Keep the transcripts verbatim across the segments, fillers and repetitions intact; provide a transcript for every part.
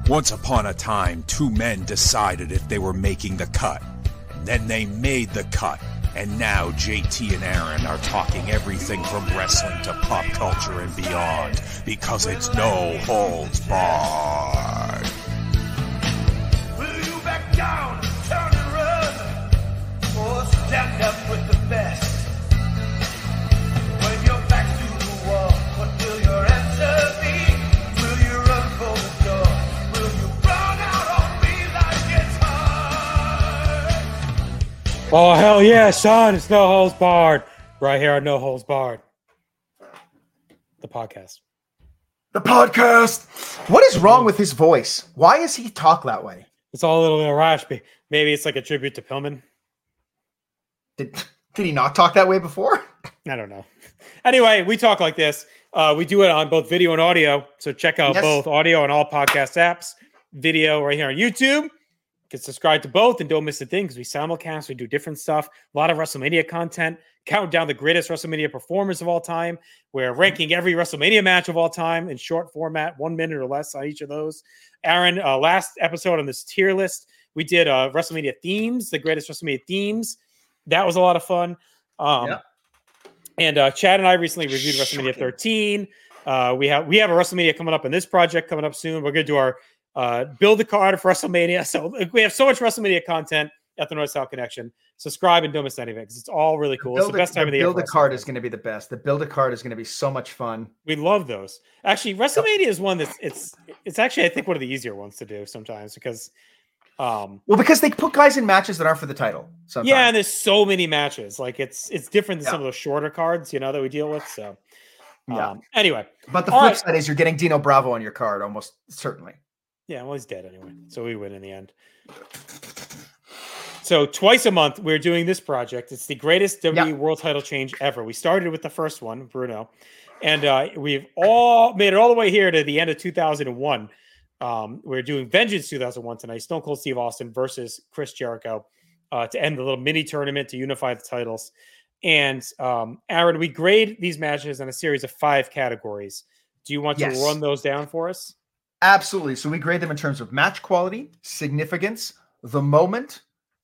Once upon a time, two men decided if they were making the cut. And then they made the cut. And now J T and Aaron are talking everything from wrestling to pop culture and beyond. Because it's no holds barred. Will you back down, turn and run? Or stand up with the best? When you're back to the wall, what will your answer be? Will you run for the door? Will you run out on me like it's hard? Oh, hell yeah, son. It's No Holds Barred. Right here on No Holds Barred. The podcast. The podcast. What is wrong with his voice? Why does he talk that way? It's all a little bit raspy. Maybe it's like a tribute to Pillman. Did, did he not talk that way before? I don't know. Anyway, we talk like this. Uh, we do it on both video and audio. So check out Yes. both audio on all podcast apps. Video right here on YouTube. You can subscribe to both and don't miss a thing because we simulcast. We do different stuff. A lot of WrestleMania content. Count down the greatest WrestleMania performers of all time. We're ranking every WrestleMania match of all time in short format, one minute or less on each of those. Aaron, uh, last episode on this tier list, we did uh, WrestleMania themes, the greatest WrestleMania themes. That was a lot of fun. Um, Yeah. And uh, Chad and I recently reviewed Shocking. WrestleMania thirteen. Uh, we have we have a WrestleMania coming up in this project coming up soon. We're going to do our uh, build a card for WrestleMania. So we have so much WrestleMania content at the North South Connection. Subscribe and don't miss any of it because it's all really cool. It's the best time of the year. Build a for card WrestleMania. is going to be the best. The build a card is going to be so much fun. We love those. Actually, WrestleMania is one that's it's it's actually I think one of the easier ones to do sometimes because um Well, because they put guys in matches that aren't for the title. Sometimes. yeah, and there's so many matches. Like it's it's different than Yeah. some of those shorter cards, you know, that we deal with. So Yeah. um anyway, But the All flip right. side is you're getting Dino Bravo on your card almost certainly. yeah, well he's dead anyway. So we win in the end. So twice a month we're doing this project. It's the greatest W W E Yeah. World Title change ever. We started with the first one, Bruno, and uh, we've all made it all the way here to the end of two thousand one. Um, we're doing Vengeance two thousand one tonight. Stone Cold Steve Austin versus Chris Jericho uh, to end the little mini tournament to unify the titles. And um, Aaron, we grade these matches in a series of five categories. Do you want Yes. to run those down for us? Absolutely. So we grade them in terms of match quality, significance, the moment,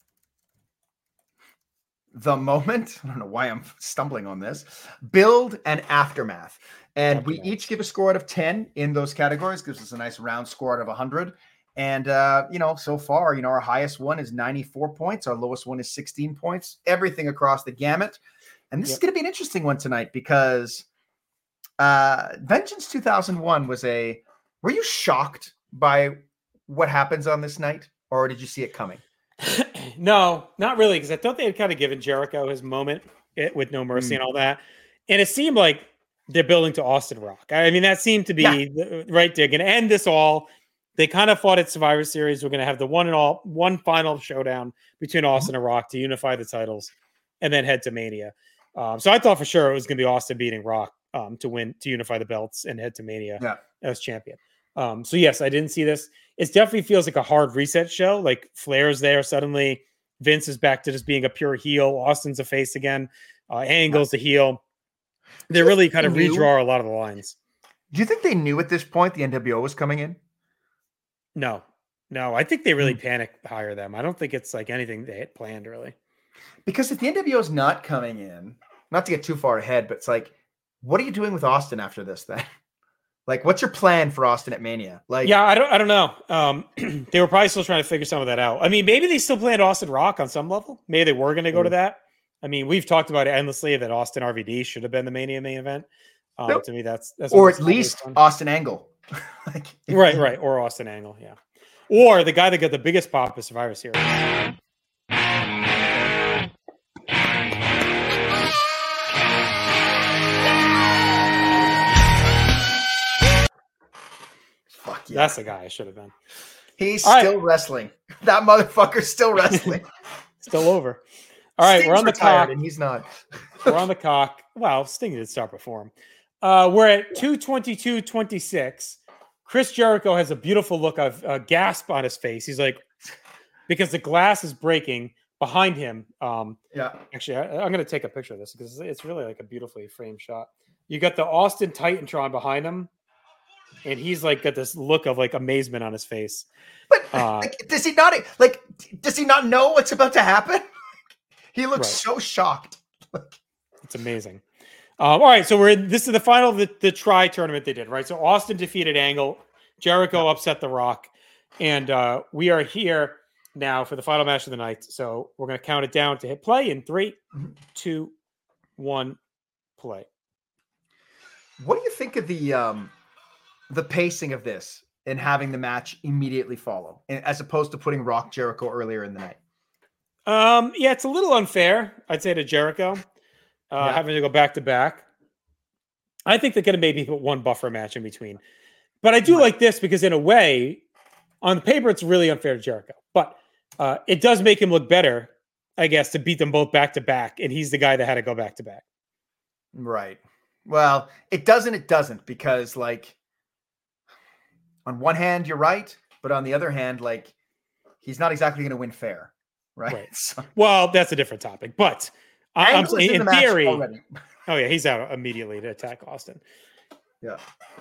the moment. I don't know why I'm stumbling on this. Build and aftermath. And we Aftermath. each give a score out of ten in those categories. Gives us a nice round score out of one hundred. And, uh, you know, so far, you know, our highest one is ninety-four points. Our lowest one is sixteen points. Everything across the gamut. And this Yep. is going to be an interesting one tonight because uh, Vengeance two thousand one was a... Were you shocked by what happens on this night? Or did you see it coming? No, not really, because I thought they had kind of given Jericho his moment it, with No Mercy Mm. and all that. And it seemed like they're building to Austin Rock. I mean, that seemed to be Yeah. the, right. They're going to end this all. They kind of fought at Survivor Series. We're going to have the one and all, one final showdown between Austin and Rock to unify the titles and then head to Mania. Um, so I thought for sure it was going to be Austin beating Rock um, to win, to unify the belts and head to Mania Yeah. as champion. Um, so yes, I didn't see this. It definitely feels like a hard reset show. Like Flair's there suddenly. Vince is back to just being a pure heel. Austin's a face again. Uh, Angle's the heel. They really kind of They knew- redraw a lot of the lines. Do you think they knew at this point the N W O was coming in? No, no, I think they really Hmm. panic hire them. I don't think it's like anything they had planned really. Because if the N W O is not coming in, not to get too far ahead, but it's like, what are you doing with Austin after this then? Like, what's your plan for Austin at Mania? Like, Yeah, I don't, I don't know. Um, they were probably still trying to figure some of that out. I mean, maybe they still planned Austin Rock on some level. Maybe they were going to go to Mm. that. I mean, we've talked about it endlessly that Austin R V D should have been the Mania main event. Um, Nope. To me, that's that's or almost at always least fun. Austin Angle. like, right, right, or Austin Angle, yeah, or the guy that got the biggest pop is Survivor Series. Fuck yeah. That's the guy I should have been. He's All right. still wrestling. That motherfucker's still wrestling. Still over. All right, we're Sting's on the retired cock. and he's not. We're on the cock. Well, Sting did start before him. Uh, we're at two twenty-two twenty-six. Chris Jericho has a beautiful look of uh, gasp on his face. He's like, because the glass is breaking behind him. Um, Yeah. actually, I, I'm going to take a picture of this because it's really like a beautifully framed shot. You got the Austin Titantron behind him. and he's like got this look of like amazement on his face. But Uh, like, does he not like? Does he not know what's about to happen? He looks Right. so shocked. It's amazing. Um, all right, so we're in, this is the final of the, the try tournament they did, right? So Austin defeated Angle, Jericho upset The Rock, and uh, we are here now for the final match of the night. So we're going to count it down to hit play in three, two, one, play. What do you think of the um, the pacing of this and having the match immediately follow, and- as opposed to putting Rock Jericho earlier in the night? Um, yeah, it's a little unfair, I'd say, to Jericho, uh, Yeah. having to go back to back. I think they're going to maybe put one buffer match in between. But I do Right. like this because, in a way, on the paper, it's really unfair to Jericho. But uh, it does make him look better, I guess, to beat them both back to back. And he's the guy that had to go back to back. Right. Well, it doesn't. It doesn't because, like, on one hand, you're right, but on the other hand, like, he's not exactly going to win fair, right? Right. So, Well, that's a different topic. But I- I'm Angle is saying, in in the match theory, already. oh, yeah, he's out immediately to attack Austin. Yeah.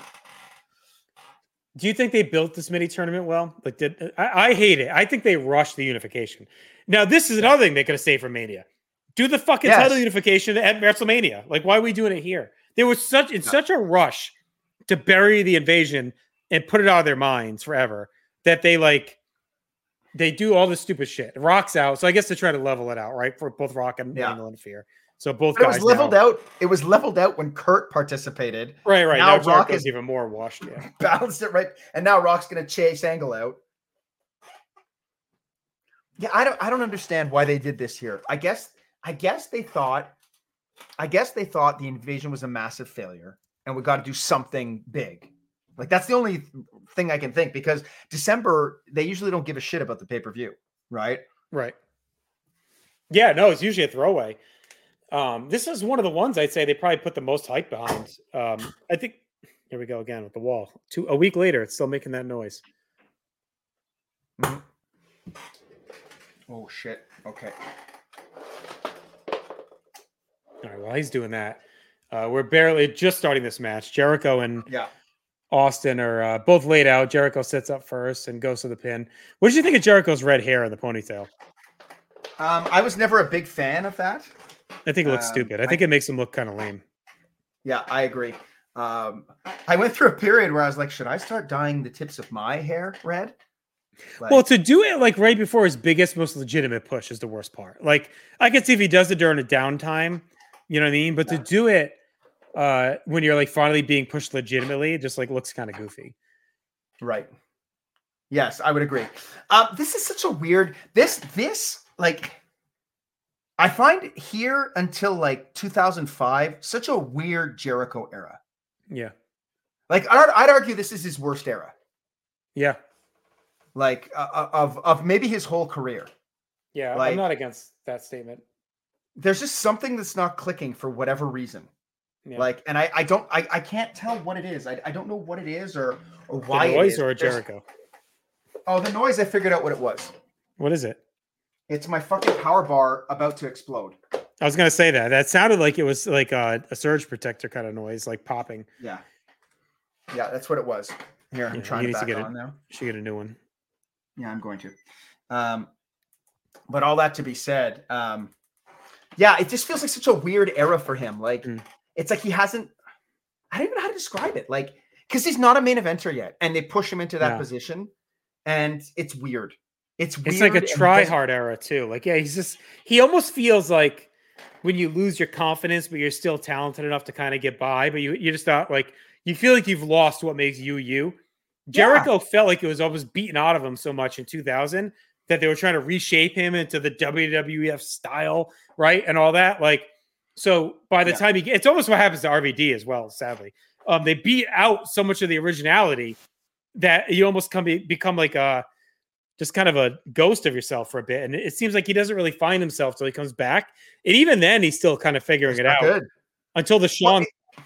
Do you think they built this mini tournament well? Like, did I, I hate it? I think they rushed the unification. Now, this is another thing they could have saved for Mania. Do the fucking Yes. title unification at WrestleMania. Like, why are we doing it here? There was such it's No. such a rush to bury the invasion and put it out of their minds forever that they like they do all this stupid shit. Rock's out, so I guess they're trying to level it out, right? For both Rock and Yeah. Angle and Fear. So both But it guys was leveled now- out. It was leveled out when Kurt participated. Right, right. Now Now, Rock Jericho's is- even more washed. Yeah. Balanced it right, and now Rock's going to chase Angle out. Yeah, I don't. I don't understand why they did this here. I guess. I guess they thought. I guess they thought the invasion was a massive failure, and we got to do something big. Like that's the only thing I can think because December they usually don't give a shit about the pay per view, right? Right. Yeah, no, it's usually a throwaway. Um, this is one of the ones I'd say they probably put the most hype behind. Um, I think here we go again with the wall. Two a week later, it's still making that noise. Oh shit. Okay. All right, while he's doing that, uh, we're barely just starting this match. Jericho and Yeah. Austin are uh, both laid out. Jericho sits up first and goes to the pin. What did you think of Jericho's red hair in the ponytail? Um, I was never a big fan of that. I think it looks Um, stupid. I I- think it makes him look kind of lame. Yeah, I agree. Um, I went through a period where I was like, should I start dyeing the tips of my hair red? Like, Well, to do it like right before his biggest, most legitimate push is the worst part. Like, I could see if he does it during a downtime, you know what I mean? But to Yeah. do it uh, when you're like finally being pushed legitimately, it just like looks kind of goofy. right. Yes, I would agree. Um, this is such a weird. This this like, I find here until like two thousand five such a weird Jericho era. Yeah. Like, I'd, I'd argue this is his worst era. Yeah. Like uh, of of maybe his whole career. Yeah. Like- I'm not against that statement. There's just something that's not clicking for whatever reason. Yeah. Like, and I, I don't, I, I can't tell what it is. I, I don't know what it is or, or the why it noise is. or a There's- Jericho? Oh, the noise. I figured out what it was. What is it? It's my fucking power bar about to explode. I was gonna say that. That sounded like it was like a, a surge protector kind of noise, like popping. Yeah. Yeah, that's what it was. Here, I'm Yeah, trying you to need to back get it. on now. Should get a new one. Yeah, I'm going to. Um, but all that to be said, um, yeah, it just feels like such a weird era for him. Like, Mm. it's like he hasn't, I don't even know how to describe it. Like, because he's not a main eventer yet, and they push him into that Yeah. position, and it's weird. It's weird. It's like a and he try doesn't- hard era too. Like, yeah, he's just he almost feels like when you lose your confidence, but you're still talented enough to kind of get by, but you you just not like you feel like you've lost what makes you you. Jericho felt like it was almost beaten out of him so much in two thousand that they were trying to reshape him into the W W F style, right? And all that. Like, so by the Yeah. time he it's almost what happens to R V D as well, sadly. Um, they beat out so much of the originality that you almost come become like a just kind of a ghost of yourself for a bit. And it seems like he doesn't really find himself till he comes back. And even then, he's still kind of figuring It's it not out good. until the Sean. Well, it-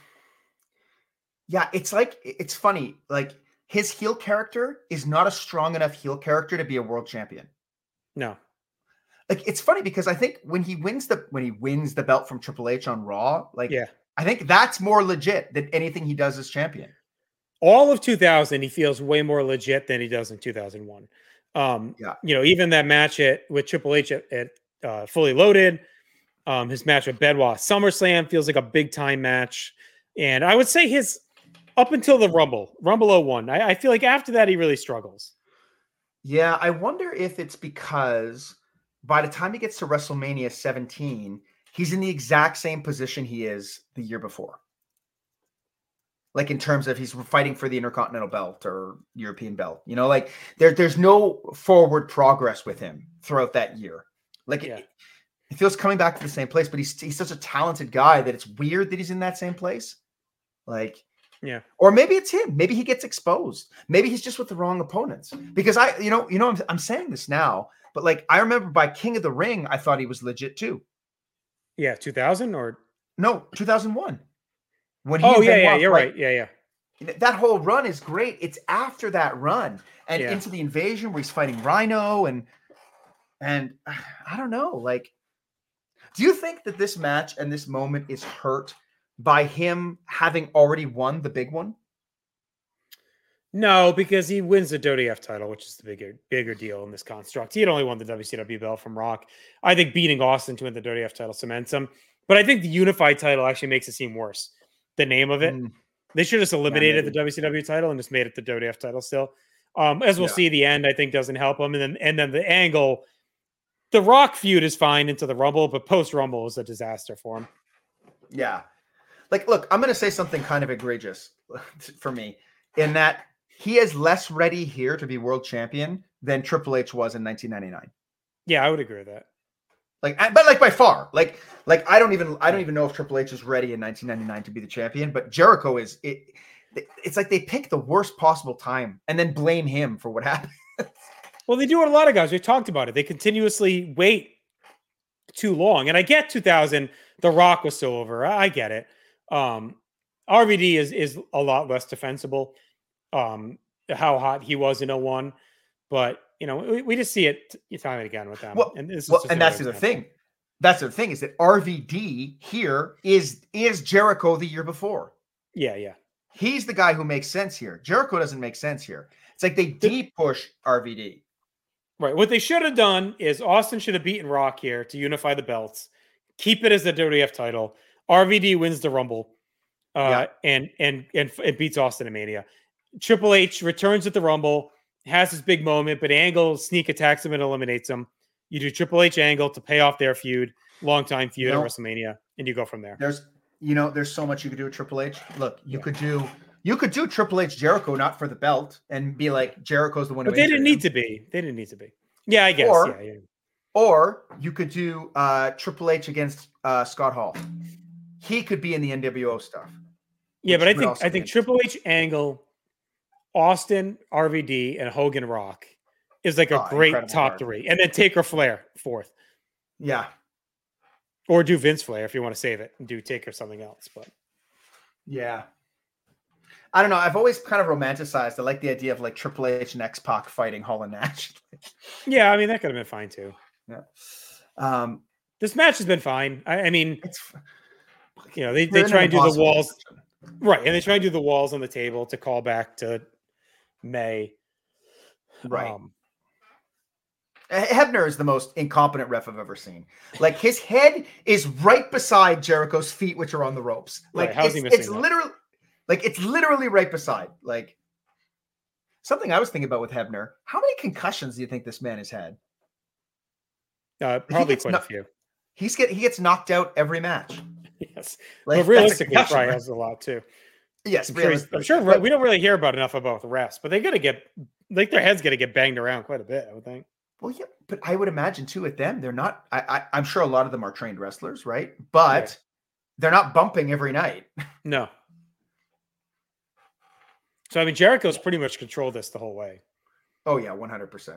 yeah, it's like it's funny. Like his heel character is not a strong enough heel character to be a world champion. no, Like it's funny because I think when he wins the when he wins the belt from Triple H on Raw, like yeah. I think that's more legit than anything he does as champion. all of two thousand, he feels way more legit than he does in two thousand one. Um, Yeah. You know, even that match at, with Triple H at, at uh, Fully Loaded, um, his match with Benoit SummerSlam feels like a big time match. And I would say his up until the Rumble, Rumble oh one, I, I feel like after that, he really struggles. Yeah, I wonder if it's because by the time he gets to WrestleMania seventeen, he's in the exact same position he is the year before. Like in terms of he's fighting for the Intercontinental belt or European belt, you know, like there, there's no forward progress with him throughout that year. Like Yeah. it, it feels coming back to the same place, but he's he's such a talented guy that it's weird that he's in that same place. Like, Yeah. or maybe it's him. Maybe he gets exposed. Maybe he's just with the wrong opponents. Because I, you know, you know, I'm, I'm saying this now, but like I remember by King of the Ring, I thought he was legit too. Yeah. two thousand or. No, two thousand one. When he Oh, and yeah. Yeah. Benoit You're fight- right. Yeah. Yeah. That whole run is great. It's after that run and Yeah. into the invasion where he's fighting Rhino and and I don't know. Like, do you think that this match and this moment is hurt by him having already won the big one? No, because he wins the W W F title, which is the bigger bigger deal in this construct. He had only won the W C W belt from Rock. I think beating Austin to win the W W F title cements him. But I think the unified title actually makes it seem worse. The name of it. Mm. They should have just eliminated maybe. the W C W title and just made it the W W F title still. Um, as we'll Yeah. see, the end, I think, doesn't help him. And then and then the angle, the Rock feud is fine into the Rumble, but post-Rumble is a disaster for him. Yeah. Like, look, I'm going to say something kind of egregious for me in that he is less ready here to be world champion than Triple H was in nineteen ninety-nine. Yeah, I would agree with that. Like, I- but like by far, like, like I don't even, I don't even know if Triple H is ready in nineteen ninety-nine to be the champion, but Jericho is. It, it's like they pick the worst possible time and then blame him for what happened. Well, they do what a lot of guys. We've talked about it. They continuously wait too long. And I get two thousand, The Rock was so over. I I get it. Um, R V D is is a lot less defensible. Um, how hot he was in oh one. But, you know, we, we just see it time and again with them. Well, and this is well, just and that's the another other example. thing. That's the thing is that R V D here is is Jericho the year before. Yeah, yeah. He's the guy who makes sense here. Jericho doesn't make sense here. It's like they deep push R V D. Right. What they should have done is Austin should have beaten Rock here to unify the belts, keep it as the W W F title. R V D wins the Rumble, uh, Yeah. and and and it beats Austin in Mania. Triple H returns at the Rumble, has his big moment, but Angle sneak attacks him and eliminates him. You do Triple H Angle to pay off their feud, longtime feud You know, at WrestleMania, and you go from there. There's, you know, there's so much you could do with Triple H. Look, you Yeah. could do, you could do Triple H Jericho not for the belt and be like Jericho's the one. But who they didn't injured need him. to be. They didn't need to be. Yeah, I guess. Or- yeah, yeah. Or you could do uh, Triple H against uh, Scott Hall. He could be in the N W O stuff. Yeah, which but I would think also I be think interesting. Triple H Angle, Austin, R V D, and Hogan Rock is like a Oh, great incredible top card. three. And then Taker Flair fourth. Yeah, Or do Vince Flair if you want to save it and do Taker something else. But yeah. I don't know. I've always kind of romanticized. I like the idea of like Triple H and X-Pac fighting Hall and Nash. yeah, I mean that could have been fine too. yeah. Um, This match has been fine. I, I mean, it's you know, they, they're they in try an and do the impossible walls position. right, and they try and do the walls on the table to call back to May. Right. Um, Hebner is the most incompetent ref I've ever seen. Like his head is right beside Jericho's feet, which are on the ropes. Like Right, how's he it's, missing it's that? literally, like it's literally right beside. Like something I was thinking about with Hebner. How many concussions do you think this man has had? uh, probably gets quite no- a few. He's get he gets knocked out every match. Yes, Like, but that's a realistically, he concussion, probably right? has a lot too. Yes, I'm sure, he's- I'm sure but- we don't really hear about enough about the refs, but they got to get like their heads got to get banged around quite a bit. I would think. Well, yeah, but I would imagine too with them, they're not. I, I I'm sure a lot of them are trained wrestlers, right? But Yeah. they're not bumping every night. No. So I mean, Jericho's pretty much controlled this the whole way. Oh yeah, one hundred percent.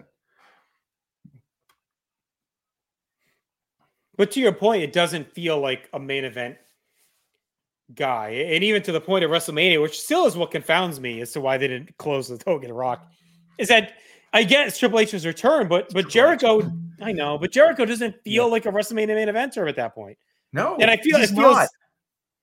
But to your point, it doesn't feel like a main event guy. And even to the point of WrestleMania, which still is what confounds me as to why they didn't close with Hogan and Rock, is that I get it's Triple H's return, but but Jericho, I know, but Jericho doesn't feel like a WrestleMania main eventer at that point. No, And I feel it he's feels not.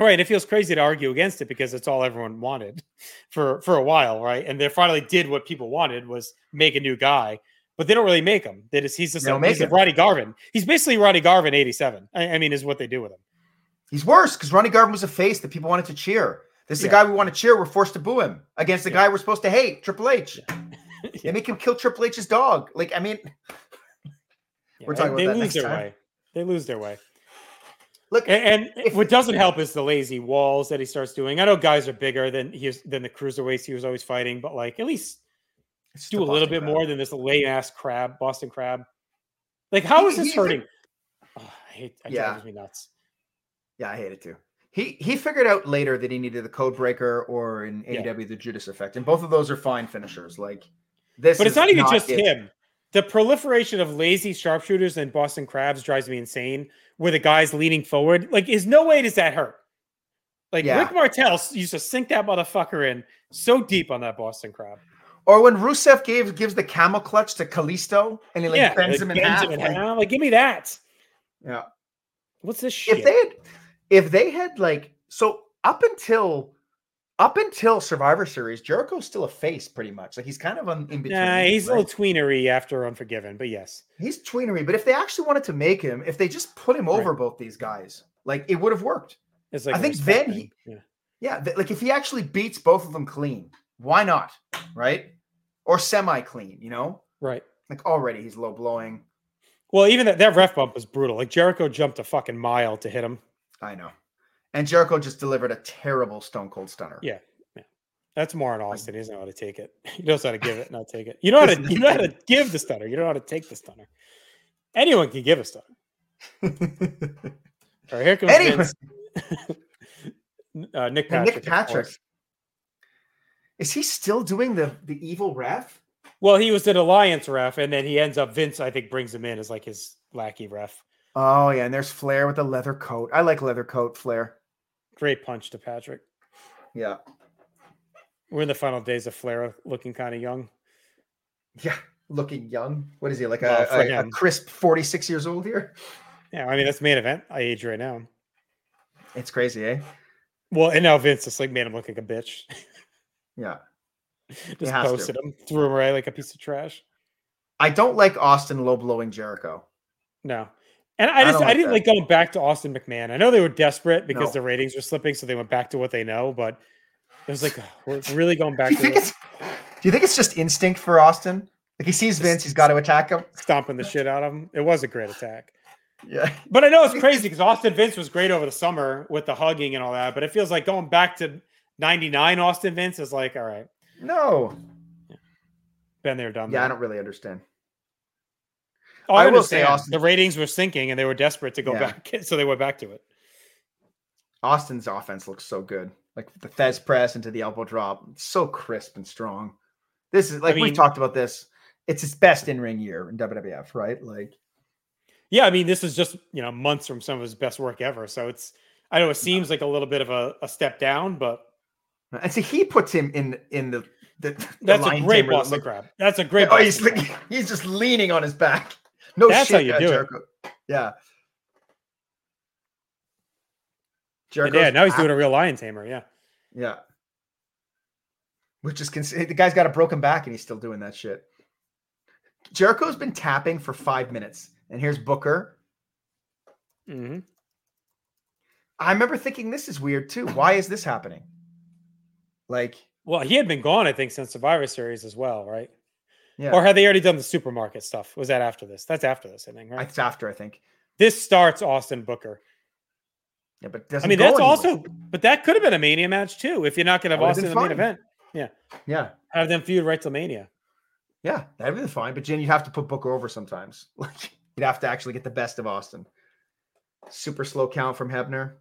Right. It feels crazy to argue against it because it's all everyone wanted for for a while, right? And they finally did what people wanted was make a new guy, but they don't really make him. They just he's just They a, don't make he's a him. Ronnie Garvin. He's basically Ronnie Garvin eighty-seven. I, I mean, is what they do with him. He's worse because Ronnie Garvin was a face that people wanted to cheer. This is Yeah. the guy we want to cheer. We're forced to boo him against the Yeah. guy we're supposed to hate, Triple H. They make him kill Triple H's dog. Like, I mean, Yeah, We're talking they about that lose next their time. way. They lose their way. look, And, and If- what doesn't help is the lazy walls that he starts doing. I know guys are bigger than he is, than the cruiserweights he was always fighting, but like at least it's do the a little Boston bit Crab. more than this lame ass crab, Boston Crab. Like, how He- is this he- hurting? Oh, I hate. It Yeah. drives me nuts. Yeah, I hate it too. He he figured out later that he needed the Code Breaker or in A E W the Judas Effect, and both of those are fine finishers. Like this, But it's is not even just it. him. The proliferation of lazy sharpshooters and Boston Crabs drives me insane. Where the guy's leaning forward, like, is no way does that hurt? Like Yeah. Rick Martel s- used to sink that motherfucker in so deep on that Boston Crab. Or when Rusev gave gives the camel clutch to Kalisto and he like yeah, bends like, him in bends half. him in like- half. Like, give me that. Yeah. What's this shit? If they had, if they had like so up until up until Survivor Series, Jericho's still a face pretty much. Like he's kind of on in between. Nah, he's a right? little tweenery after Unforgiven, but yes. He's tweenery, but if they actually wanted to make him, if they just put him over both these guys, like it would have worked. It's like I a think respect then thing. he- Yeah. Yeah, th- like if he actually beats both of them clean, why not? Right? Or semi-clean, you know? Right. Like already he's low blowing. Well, even that, that ref bump was brutal. Like Jericho jumped a fucking mile to hit him. I know. And Jericho just delivered a terrible Stone Cold Stunner. Yeah. yeah. That's more on Austin. He doesn't know how to take it. He knows how to give it, not take it. You know how to you know how to give the stunner. You don't know how to take the stunner. Anyone can give a stunner. All right, here comes Anyway. Vince. uh, Nick And Patrick. Nick of Patrick. course. Is he still doing the the evil ref? Well, he was an alliance ref, and then he ends up Vince. I think brings him in as like his lackey ref. Oh yeah, and there's Flair with the leather coat. I like leather coat, Flair. Great punch to Patrick. Yeah. We're in the final days of Flair, looking kind of young. Yeah. Looking young. What is he? Like Well, a, for a, a him. crisp forty-six years old here? Yeah, I mean that's main event age right now. It's crazy, eh? Well, and now Vince just like made him look like a bitch. Yeah. Just has to. posted him, threw him away like a piece of trash. I don't like Austin low blowing Jericho. No. And I I just don't I, like didn't that. like going back to Austin McMahon. I know they were desperate because No. the ratings were slipping, so they went back to what they know, but it was like, oh, we're really going back Do you to think this, it's do you think it's just instinct for Austin? Like he sees Vince, he's got to attack him. stomping the shit out of him. It was a great attack. Yeah. But I know it's crazy because Austin Vince was great over the summer with the hugging and all that, but it feels like going back to ninety-nine Austin Vince is like, all right, No. been there, done Yeah, I that. don't really understand. Oh, I, I will say understand. Austin- The ratings were sinking and they were desperate to go Yeah. back, so they went back to it. Austin's offense looks so good. Like the Fez press into the elbow drop. It's so crisp and strong. This is like mean- we've talked about this. It's his best in-ring year in W W F, right? Like Yeah, I mean, this is just you know months from some of his best work ever. So it's I know it seems like a little bit of a, a step down, but and see he puts him in in the, the the that's a lion great tamer that Boston look- crab. That's a great. Oh, he's Boston like, crab. he's just leaning on his back. No That's shit, how you uh, do it. Jericho. Yeah. And Jericho's yeah, now he's back. doing a real lion tamer. Yeah, Yeah. Which is cons- the guy's got a broken back and he's still doing that shit. Jericho's been tapping for five minutes, and here's Booker. hmm I remember thinking this is weird too. Why is this happening? Like, Well, he had been gone, I think, since Survivor Series as well, right? yeah, Or had they already done the supermarket stuff? Was that after this? That's after this, I think, right? it's after I think. This starts Austin Booker. Yeah, but it doesn't I mean, go that's anywhere. also, but that could have been a Mania match too if you're not going to have That Austin would've in been the main fine. event. yeah, Have them feud right till Mania. yeah, that'd be fine. But Jen, you'd have to put Booker over sometimes. Like, you'd have to actually get the best of Austin. Super slow count from Hebner.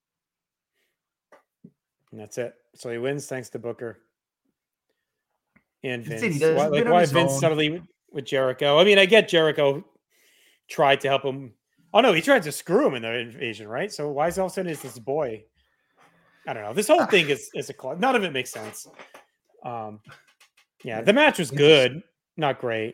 And that's it. So he wins thanks to Booker and That's Vince. it, he does Why, win like on why his Vince own. suddenly with, with Jericho? I mean, I get Jericho tried to help him. Oh no, he tried to screw him in the invasion, right? So why is all of a sudden is this boy? I don't know. This whole thing is is a club. None of it makes sense. Um, yeah, the match was good, not great.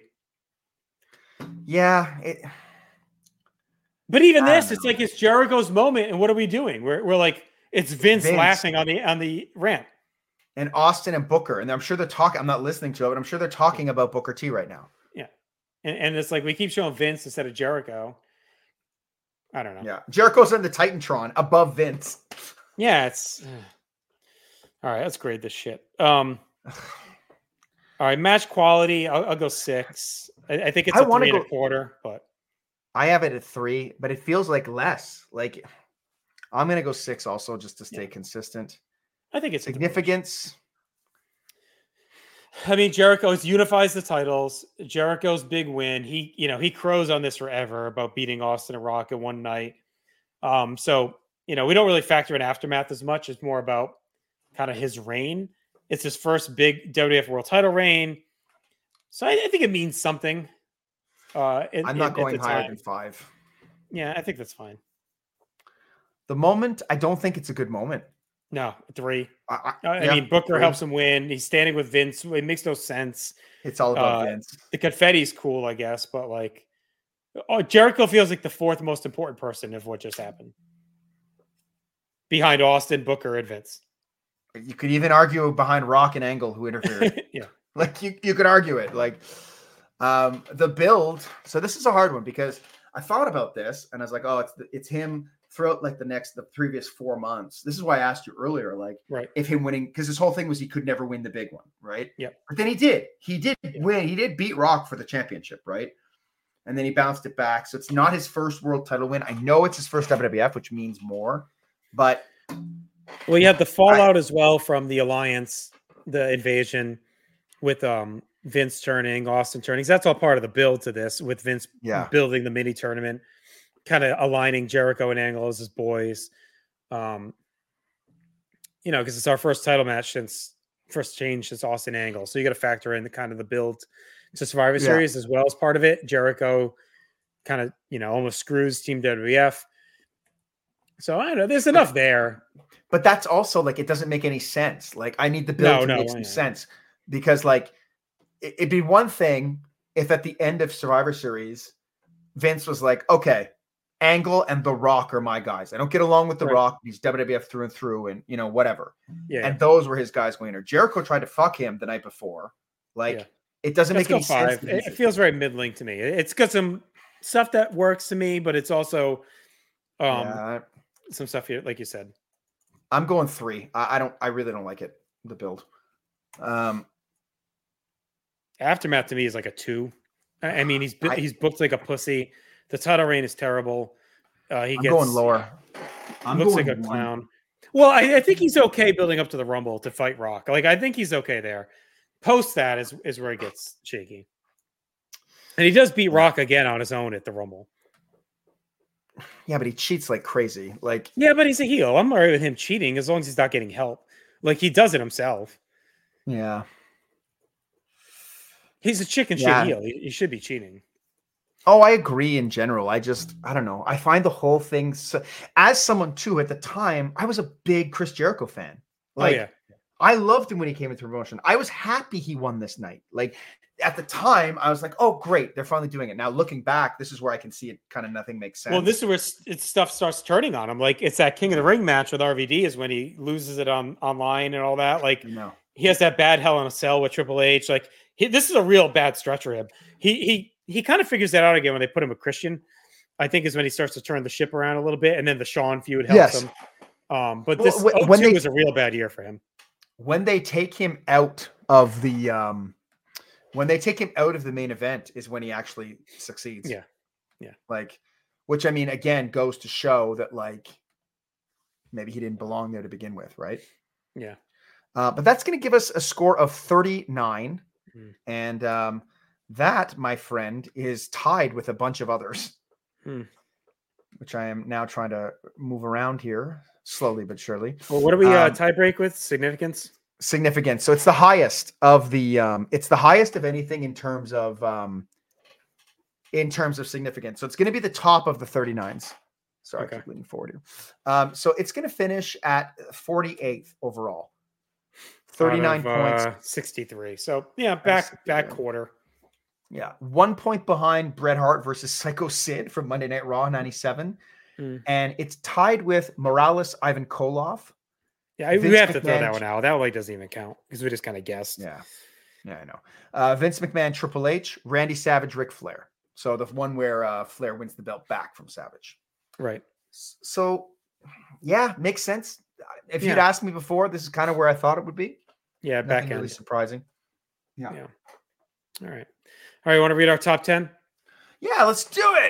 Yeah, it, But even I don't this, it's know. like it's Jericho's moment, and what are we doing? We're we're like, It's Vince, Vince. laughing on the on the ramp. and Austin and Booker. And I'm sure they're talking. I'm not listening to it, but I'm sure they're talking about Booker T right now. Yeah. And, and it's like we keep showing Vince instead of Jericho. I don't know. Yeah. Jericho's in the Titantron above Vince. Yeah, it's all right. Let's grade this shit. Um, all right, match quality. I'll, I'll go six. I, I think it's I a wanna three and go- a quarter, but I have it at three, but it feels like less. Like I'm gonna go six also just to stay Yeah. consistent. I think it's a- Significance. I mean, Jericho's unifies the titles. Jericho's big win. He, you know, he crows on this forever about beating Austin and Rock in one night. Um, so you know, we don't really factor in aftermath as much. It's more about kind of his reign. It's his first big W W F World Title reign, so I, I think it means something. Uh, it- I'm it- not at going the higher time. than five. Yeah, I think that's fine. The moment, I don't think it's a good moment. No, three. I, I, I yeah, mean, Booker three. helps him win. He's standing with Vince. It makes no sense. It's all about uh, Vince. The confetti's cool, I guess, but like, oh, Jericho feels like the fourth most important person of what just happened, behind Austin, Booker, and Vince. You could even argue behind Rock and Angle who interfered. Yeah, Like you, you could argue it. Like um the build. So this is a hard one because I thought about this and I was like, oh, it's the, it's him throughout like the next the previous four months. This is why I asked you earlier, like right. if him winning, because his whole thing was he could never win the big one, right? Yep. But then he did. He did Yeah. win. He did beat Rock for the championship, right? And then he bounced it back. So it's not his first world title win. I know it's his first W W F, which means more, but Well, you had the fallout as well from the alliance, the invasion with um Vince turning, Austin turning. That's all part of the build to this, with Vince yeah. building the mini tournament, kind of aligning Jericho and Angle as his boys. Um, you know, because it's our first title match since first change since Austin Angle. So you got to factor in the kind of the build to Survivor Yeah. Series as well as part of it. Jericho kind of, you know, almost screws Team W W F. So I don't know. There's enough there. But that's also like it doesn't make any sense. Like I need the build No, to no, make some yeah. sense because like it, it'd be one thing if at the end of Survivor Series, Vince was like, okay, Angle and The Rock are my guys. I don't get along with The Right. Rock. He's W W F through and through, and you know, whatever. Yeah. And those were his guys going. Or Jericho tried to fuck him the night before. Like Yeah. it doesn't Let's make any go sense. five. to It, me. it feels very middling to me. It's got some stuff that works to me, but it's also um Yeah, some stuff here, like you said. I'm going three. I, I don't. I really don't like it. The build. Um, Aftermath to me is like a two. I, I mean, he's bu- I- he's booked like a pussy. The title reign is terrible. Uh, he I'm gets going lower. I'm looks going like a one. clown. Well, I, I think he's okay building up to the Rumble to fight Rock. Like I think he's okay there. Post that is is where it gets shaky. And he does beat Rock again on his own at the Rumble. Yeah, but he cheats like crazy. Like Yeah, but he's a heel. I'm all right with him cheating as long as he's not getting help. Like he does it himself. yeah. He's a chicken shit Yeah. heel. He, he should be cheating. Oh, I agree in general. I just, I don't know. I find the whole thing, so, as someone too, at the time, I was a big Chris Jericho fan. Like, oh yeah. I loved him when he came into promotion. I was happy he won this night. Like, at the time, I was like, oh, great. They're finally doing it. Now, looking back, this is where I can see it kind of nothing makes sense. Well, this is where s- it stuff starts turning on him. Like it's that King of the Ring match with R V D is when he loses it on online and all that. Like No. he has that bad Hell in a Cell with Triple H. Like he, this is a real bad stretch for him. He he he kind of figures that out again when they put him with Christian. I think is when he starts to turn the ship around a little bit, and then the Shawn feud helps Yes. him. Um, but Well, this wh- oh when two they- was a real bad year for him. When they take him out of the, um, when they take him out of the main event is when he actually succeeds. Yeah. Yeah. Like, which I mean, again, goes to show that like maybe he didn't belong there to begin with, right? Yeah. Uh, but that's going to give us a score of thirty-nine. Hmm. And um, that, my friend, is tied with a bunch of others, Hmm. which I am now trying to move around here slowly but surely. Well, what do we uh, Um, tie break with? Significance? Significant. So it's the highest of the, um, it's the highest of anything in terms of, um, in terms of significance. So it's going to be the top of the thirty-nines. Sorry, Okay. I keep leaning forward here. Um, so it's going to finish at forty-eighth overall. thirty-nine Out of, points. uh, sixty-three. So yeah, back back sixty-three. quarter. Yeah. One point behind Bret Hart versus Psycho Sid from Monday Night Raw ninety-seven. Mm. and it's tied with Morales, Ivan Koloff. Yeah, I- we Vince have to throw McMahon- that one out. That one like doesn't even count because we just kind of guessed. Yeah, yeah, I know. Uh, Vince McMahon, Triple H, Randy Savage, Ric Flair. So the one where uh, Flair wins the belt back from Savage. Right. S- So, yeah, makes sense. If you'd Yeah. asked me before, this is kind of where I thought it would be. Yeah, back Nothing end. really surprising. Yeah. All right. All right. Want to read our top ten? Yeah, let's do it.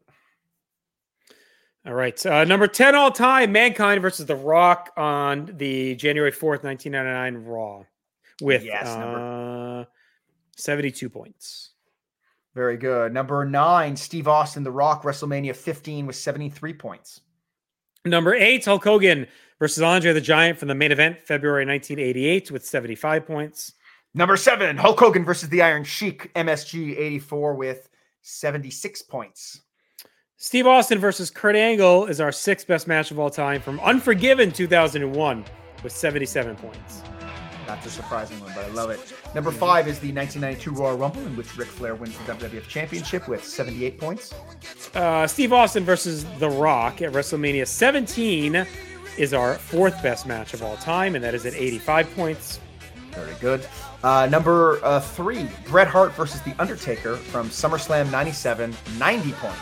All right. Uh, number ten all time, Mankind versus The Rock on the January fourth, nineteen ninety-nine Raw with Yes, uh, seventy-two points. Very good. Number nine, Steve Austin, The Rock, WrestleMania fifteen with seventy-three points. Number eight, Hulk Hogan versus Andre the Giant from the main event, February nineteen eighty-eight with seventy-five points. Number seven, Hulk Hogan versus the Iron Sheik, M S G eighty-four with seventy-six points. Steve Austin versus Kurt Angle is our sixth best match of all time from Unforgiven two thousand one with seventy-seven points. Not the surprising one, but I love it. Number five is the nineteen ninety-two Royal Rumble, in which Ric Flair wins the W W F Championship with seventy-eight points. Uh, Steve Austin versus The Rock at WrestleMania seventeen is our fourth best match of all time, and that is at eighty-five points. Very good. Uh, number uh, three, Bret Hart versus The Undertaker from SummerSlam ninety-seven, ninety points.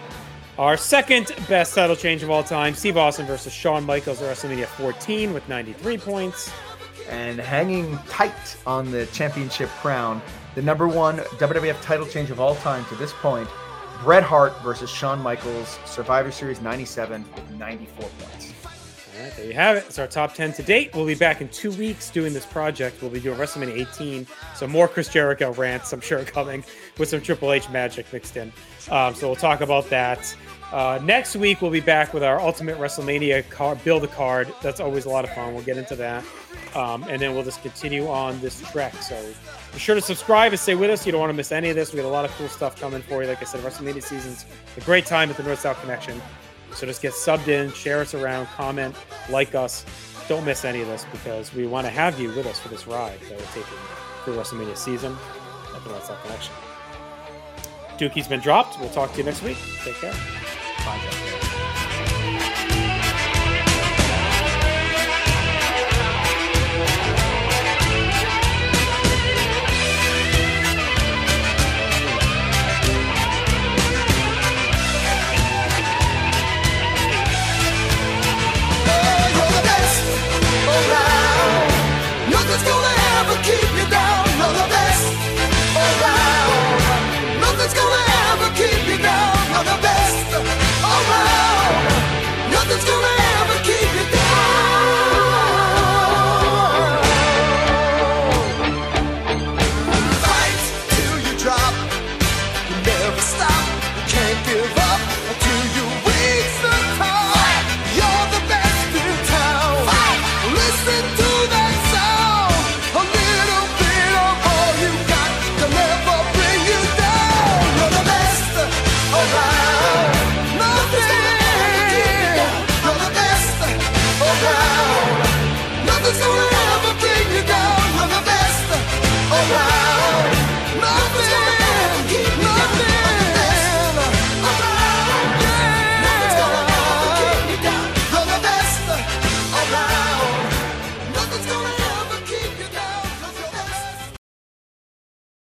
Our second best title change of all time, Steve Austin versus Shawn Michaels at WrestleMania fourteen with ninety-three points. And hanging tight on the championship crown, the number one W W F title change of all time to this point, Bret Hart versus Shawn Michaels, Survivor Series ninety-seven with ninety-four points. All right, there you have it. It's our top ten to date. We'll be back in two weeks doing this project. We'll be doing WrestleMania eighteen. So more Chris Jericho rants, I'm sure, coming with some Triple H magic mixed in. Um, so we'll talk about that. Uh, next week, we'll be back with our Ultimate WrestleMania card, build a card. That's always a lot of fun. We'll get into that. Um, and then we'll just continue on this trek. So be sure to subscribe and stay with us. You don't want to miss any of this. We got a lot of cool stuff coming for you. Like I said, WrestleMania season's a great time at the North-South Connection. So just get subbed in, share us around, comment, like us. Don't miss any of this because we want to have you with us for this ride that we're taking through WrestleMania season at the North-South Connection. Dookie's been dropped. We'll talk to you next week. Take care. Bye, Jeff.